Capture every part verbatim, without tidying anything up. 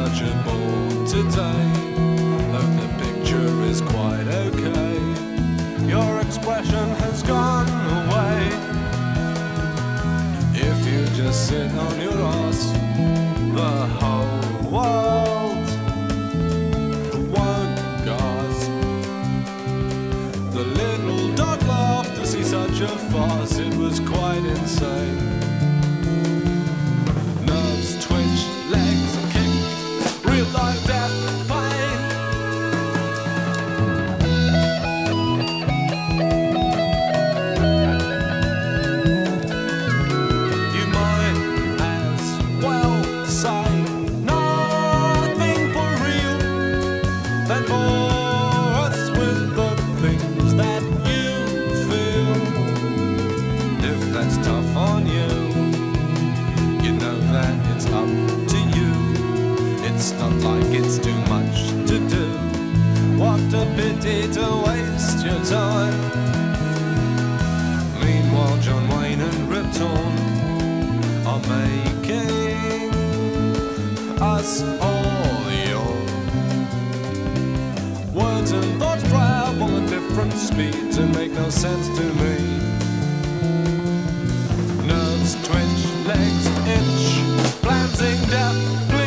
such a bore today. Though the picture is quite okay, your expression has gone away. If you just sit on your ass, the whole world won't gasp. The little dog laughed to see such a farce, it was quite insane. Nerves twitch, legs kick, real life death pain. You might as well say nothing for real than bore us with the things that you feel. If that's tough on you, you know that it's up to you. It's not like it's too much to do. What a pity to waste your time. Meanwhile, John Wayne and Rip Torn are making us all yawn. Words and thoughts travel at different speeds and make no sense to me. Nerves twitch, legs itch, glancing death bleed.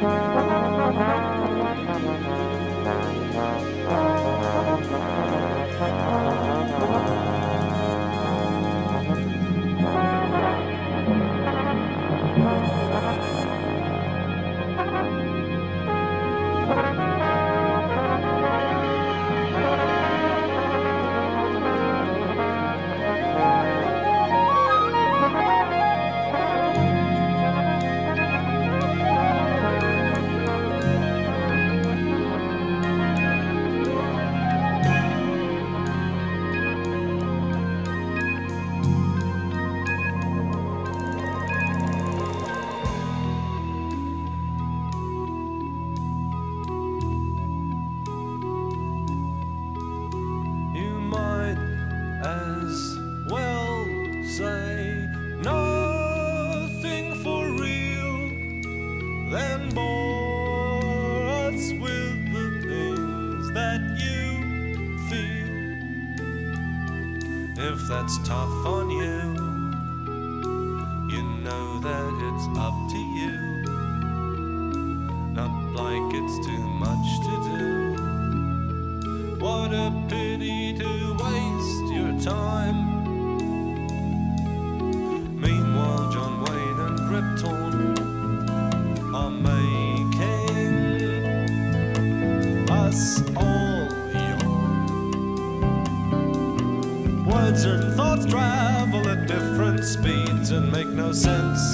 Say nothing for real, then bore us with the things that you feel. If that's tough on you, you know that it's up to you. Not like it's too much to do. What a pity to waste your time. Meanwhile, John Wayne and Krypton are making us all yawn. Words and thoughts travel at different speeds and make no sense